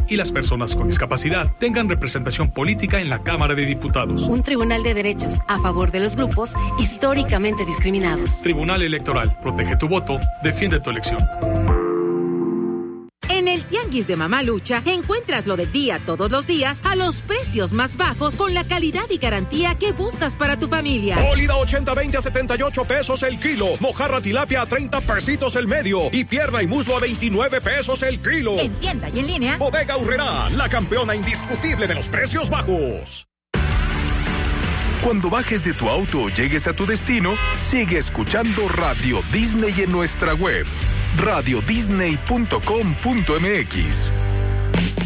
y las personas con discapacidad tengan representación política en la Cámara de Diputados. Un tribunal de derechos a favor de los grupos históricamente discriminados. Tribunal Electoral. Protege tu voto. Defiende tu elección. En el Tianguis de Mamalucha encuentras lo del día todos los días a los precios más bajos con la calidad y garantía que buscas para tu familia. Sólida 80-20 a 78 pesos el kilo. Mojarra tilapia a 30 pesitos el medio. Y pierna y muslo a 29 pesos el kilo. En tienda y en línea. Bodega Aurrerá, la campeona indiscutible de los precios bajos. Cuando bajes de tu auto o llegues a tu destino, sigue escuchando Radio Disney en nuestra web, radiodisney.com.mx.